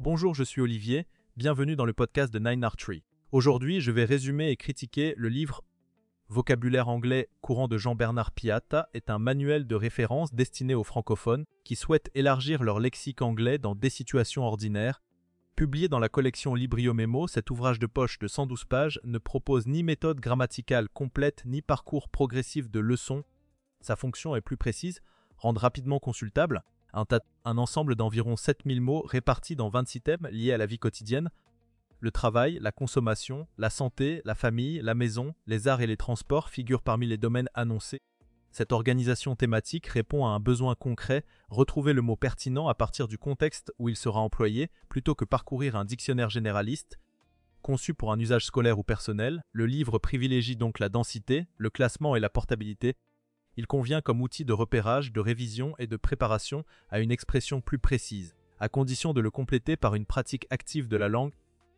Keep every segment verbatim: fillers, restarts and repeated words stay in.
Bonjour, je suis Olivier, bienvenue dans le podcast de Nine Art Tree. Aujourd'hui, je vais résumer et critiquer le livre Vocabulaire anglais courant de Jean-Bernard Piatta est un manuel de référence destiné aux francophones qui souhaitent élargir leur lexique anglais dans des situations ordinaires. Publié dans la collection Librio Memo, cet ouvrage de poche de cent douze pages ne propose ni méthode grammaticale complète ni parcours progressif de leçons. Sa fonction est plus précise, rendre rapidement consultable un, un ensemble d'environ sept mille mots répartis dans vingt-six thèmes liés à la vie quotidienne. Le travail, la consommation, la santé, la famille, la maison, les arts et les transports figurent parmi les domaines annoncés. Cette organisation thématique répond à un besoin concret, retrouver le mot pertinent à partir du contexte où il sera employé, plutôt que parcourir un dictionnaire généraliste. Conçu pour un usage scolaire ou personnel, le livre privilégie donc la densité, le classement et la portabilité. Il convient comme outil de repérage, de révision et de préparation à une expression plus précise, à condition de le compléter par une pratique active de la langue.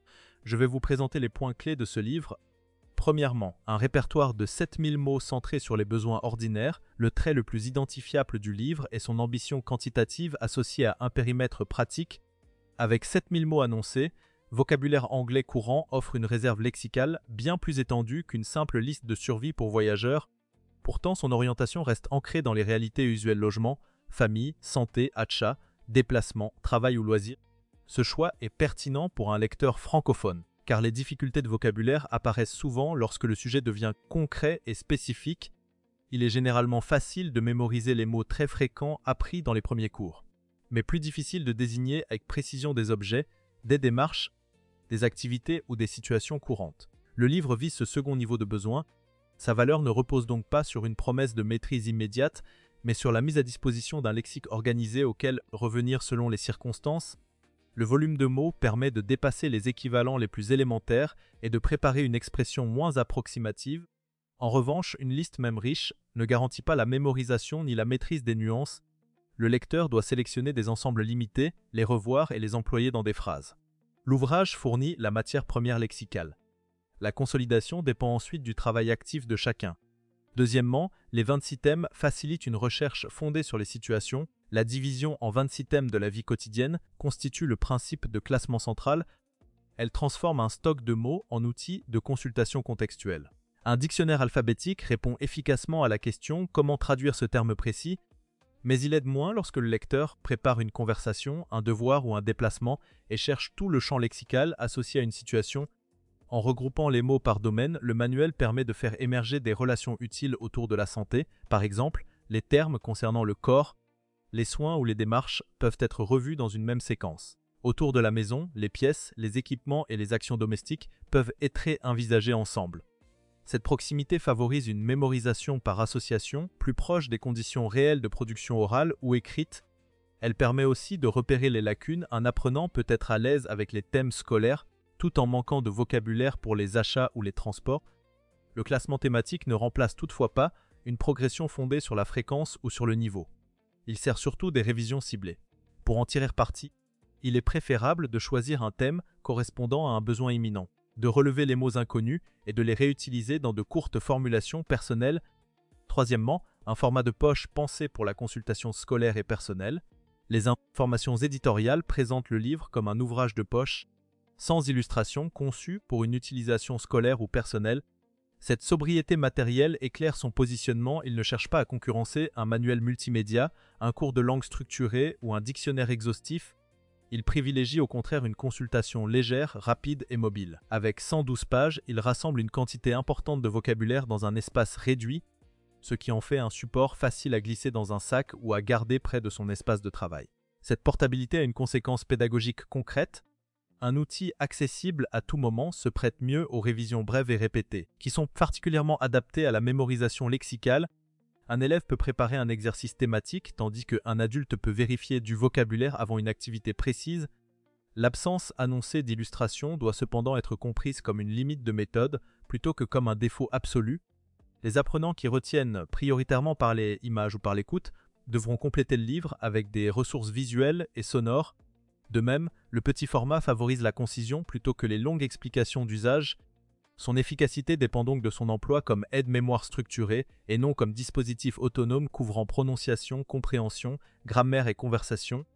Je vais vous présenter les points clés de ce livre. Premièrement, un répertoire de sept mille mots centré sur les besoins ordinaires. Le trait le plus identifiable du livre est son ambition quantitative associée à un périmètre pratique. Avec sept mille mots annoncés, Vocabulaire anglais courant offre une réserve lexicale bien plus étendue qu'une simple liste de survie pour voyageurs. Pourtant, son orientation reste ancrée dans les réalités usuelles logement, famille, santé, achat, déplacement, travail ou loisirs. Ce choix est pertinent pour un lecteur francophone, car les difficultés de vocabulaire apparaissent souvent lorsque le sujet devient concret et spécifique. Il est généralement facile de mémoriser les mots très fréquents appris dans les premiers cours, mais plus difficile de désigner avec précision des objets, des démarches, des activités ou des situations courantes. Le livre vise ce second niveau de besoin. Sa valeur ne repose donc pas sur une promesse de maîtrise immédiate, mais sur la mise à disposition d'un lexique organisé auquel revenir selon les circonstances. Le volume de mots permet de dépasser les équivalents les plus élémentaires et de préparer une expression moins approximative. En revanche, une liste même riche ne garantit pas la mémorisation ni la maîtrise des nuances. Le lecteur doit sélectionner des ensembles limités, les revoir et les employer dans des phrases. L'ouvrage fournit la matière première lexicale. La consolidation dépend ensuite du travail actif de chacun. Deuxièmement, les vingt-six thèmes facilitent une recherche fondée sur les situations. La division en vingt-six thèmes de la vie quotidienne constitue le principe de classement central. Elle transforme un stock de mots en outil de consultation contextuelle. Un dictionnaire alphabétique répond efficacement à la question « Comment traduire ce terme précis ?», mais il aide moins lorsque le lecteur prépare une conversation, un devoir ou un déplacement et cherche tout le champ lexical associé à une situation. En regroupant les mots par domaine, le manuel permet de faire émerger des relations utiles autour de la santé. Par exemple, les termes concernant le corps, les soins ou les démarches peuvent être revus dans une même séquence. Autour de la maison, les pièces, les équipements et les actions domestiques peuvent être envisagés ensemble. Cette proximité favorise une mémorisation par association plus proche des conditions réelles de production orale ou écrite. Elle permet aussi de repérer les lacunes. Un apprenant peut être à l'aise avec les thèmes scolaires tout en manquant de vocabulaire pour les achats ou les transports. Le classement thématique ne remplace toutefois pas une progression fondée sur la fréquence ou sur le niveau. Il sert surtout des révisions ciblées. Pour en tirer parti, il est préférable de choisir un thème correspondant à un besoin imminent, de relever les mots inconnus et de les réutiliser dans de courtes formulations personnelles. Troisièmement, un format de poche pensé pour la consultation scolaire et personnelle. Les informations éditoriales présentent le livre comme un ouvrage de poche, sans illustration, conçu pour une utilisation scolaire ou personnelle. Cette sobriété matérielle éclaire son positionnement. Il ne cherche pas à concurrencer un manuel multimédia, un cours de langue structuré ou un dictionnaire exhaustif. Il privilégie au contraire une consultation légère, rapide et mobile. Avec cent douze pages, il rassemble une quantité importante de vocabulaire dans un espace réduit, ce qui en fait un support facile à glisser dans un sac ou à garder près de son espace de travail. Cette portabilité a une conséquence pédagogique concrète. Un outil accessible à tout moment se prête mieux aux révisions brèves et répétées, qui sont particulièrement adaptées à la mémorisation lexicale. Un élève peut préparer un exercice thématique, tandis qu'un adulte peut vérifier du vocabulaire avant une activité précise. L'absence annoncée d'illustration doit cependant être comprise comme une limite de méthode, plutôt que comme un défaut absolu. Les apprenants qui retiennent prioritairement par les images ou par l'écoute devront compléter le livre avec des ressources visuelles et sonores. De même, le petit format favorise la concision plutôt que les longues explications d'usage. Son efficacité dépend donc de son emploi comme aide-mémoire structurée et non comme dispositif autonome couvrant prononciation, compréhension, grammaire et conversation.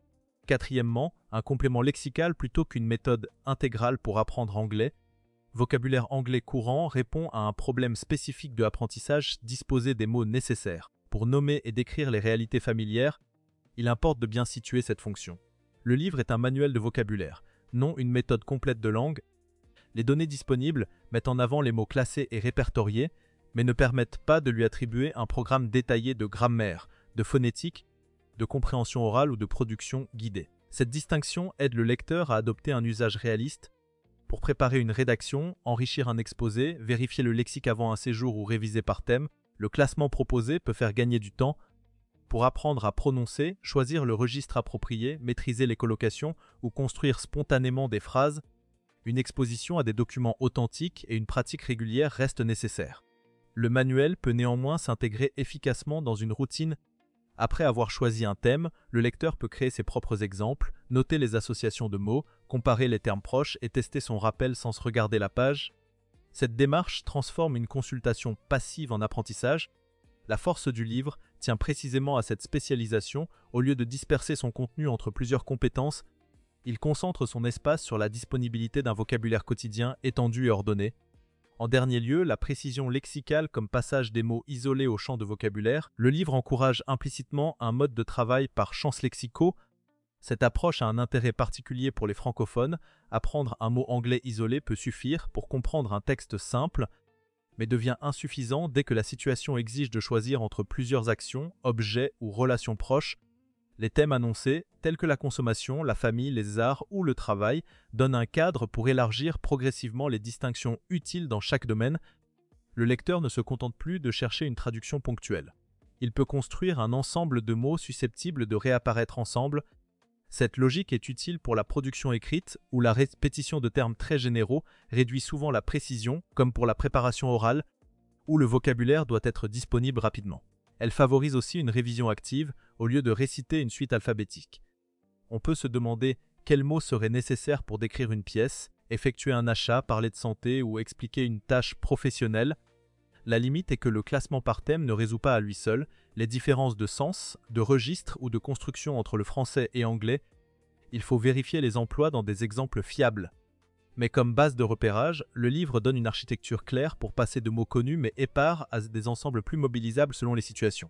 Quatrièmement, un complément lexical plutôt qu'une méthode intégrale pour apprendre anglais. Vocabulaire anglais courant répond à un problème spécifique de apprentissage, disposer des mots nécessaires. Pour nommer et décrire les réalités familières, il importe de bien situer cette fonction. Le livre est un manuel de vocabulaire, non une méthode complète de langue. Les données disponibles mettent en avant les mots classés et répertoriés, mais ne permettent pas de lui attribuer un programme détaillé de grammaire, de phonétique, de compréhension orale ou de production guidée. Cette distinction aide le lecteur à adopter un usage réaliste pour préparer une rédaction, enrichir un exposé, vérifier le lexique avant un séjour ou réviser par thème. Le classement proposé peut faire gagner du temps pour apprendre à prononcer, choisir le registre approprié, maîtriser les collocations ou construire spontanément des phrases. Une exposition à des documents authentiques et une pratique régulière restent nécessaires. Le manuel peut néanmoins s'intégrer efficacement dans une routine. Après avoir choisi un thème, le lecteur peut créer ses propres exemples, noter les associations de mots, comparer les termes proches et tester son rappel sans se regarder la page. Cette démarche transforme une consultation passive en apprentissage. La force du livre tient précisément à cette spécialisation. Au lieu de disperser son contenu entre plusieurs compétences, il concentre son espace sur la disponibilité d'un vocabulaire quotidien étendu et ordonné. En dernier lieu, la précision lexicale comme passage des mots isolés au champ de vocabulaire. Le livre encourage implicitement un mode de travail par champs lexicaux. Cette approche a un intérêt particulier pour les francophones. Apprendre un mot anglais isolé peut suffire pour comprendre un texte simple, mais devient insuffisant dès que la situation exige de choisir entre plusieurs actions, objets ou relations proches. Les thèmes annoncés, tels que la consommation, la famille, les arts ou le travail, donnent un cadre pour élargir progressivement les distinctions utiles dans chaque domaine. Le lecteur ne se contente plus de chercher une traduction ponctuelle. Il peut construire un ensemble de mots susceptibles de réapparaître ensemble. Cette logique est utile pour la production écrite, où la répétition de termes très généraux réduit souvent la précision, comme pour la préparation orale, où le vocabulaire doit être disponible rapidement. Elle favorise aussi une révision active, au lieu de réciter une suite alphabétique. On peut se demander quels mots seraient nécessaires pour décrire une pièce, effectuer un achat, parler de santé ou expliquer une tâche professionnelle. La limite est que le classement par thème ne résout pas à lui seul les différences de sens, de registre ou de construction entre le français et anglais. Il faut vérifier les emplois dans des exemples fiables. Mais comme base de repérage, le livre donne une architecture claire pour passer de mots connus mais épars à des ensembles plus mobilisables selon les situations.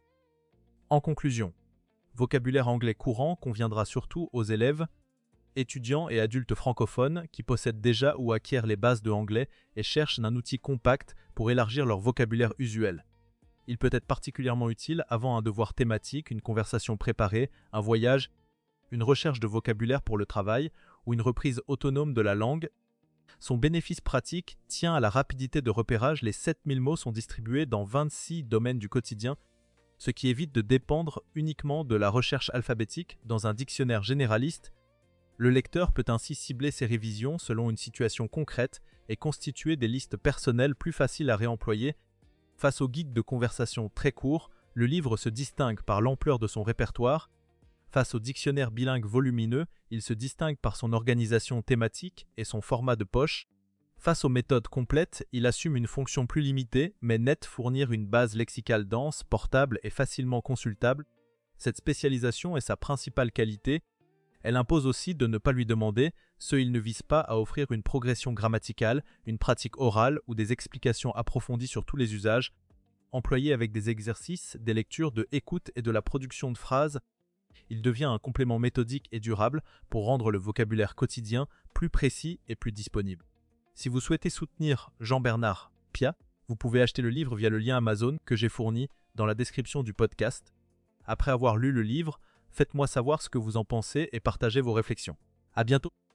En conclusion, vocabulaire anglais courant conviendra surtout aux élèves, étudiants et adultes francophones qui possèdent déjà ou acquièrent les bases de anglais et cherchent un outil compact pour élargir leur vocabulaire usuel. Il peut être particulièrement utile avant un devoir thématique, une conversation préparée, un voyage, une recherche de vocabulaire pour le travail ou une reprise autonome de la langue. Son bénéfice pratique tient à la rapidité de repérage. Les sept mille mots sont distribués dans vingt-six domaines du quotidien, ce qui évite de dépendre uniquement de la recherche alphabétique dans un dictionnaire généraliste. Le lecteur peut ainsi cibler ses révisions selon une situation concrète et constituer des listes personnelles plus faciles à réemployer. Face au guide de conversation très court, le livre se distingue par l'ampleur de son répertoire. Face au dictionnaire bilingue volumineux, il se distingue par son organisation thématique et son format de poche. Face aux méthodes complètes, il assume une fonction plus limitée, mais nette, fournir une base lexicale dense, portable et facilement consultable. Cette spécialisation est sa principale qualité. Elle impose aussi de ne pas lui demander, ce il ne vise pas à offrir une progression grammaticale, une pratique orale ou des explications approfondies sur tous les usages. Employé avec des exercices, des lectures de écoute et de la production de phrases, il devient un complément méthodique et durable pour rendre le vocabulaire quotidien plus précis et plus disponible. Si vous souhaitez soutenir Jean-Bernard Piat, vous pouvez acheter le livre via le lien Amazon que j'ai fourni dans la description du podcast. Après avoir lu le livre, faites-moi savoir ce que vous en pensez et partagez vos réflexions. À bientôt!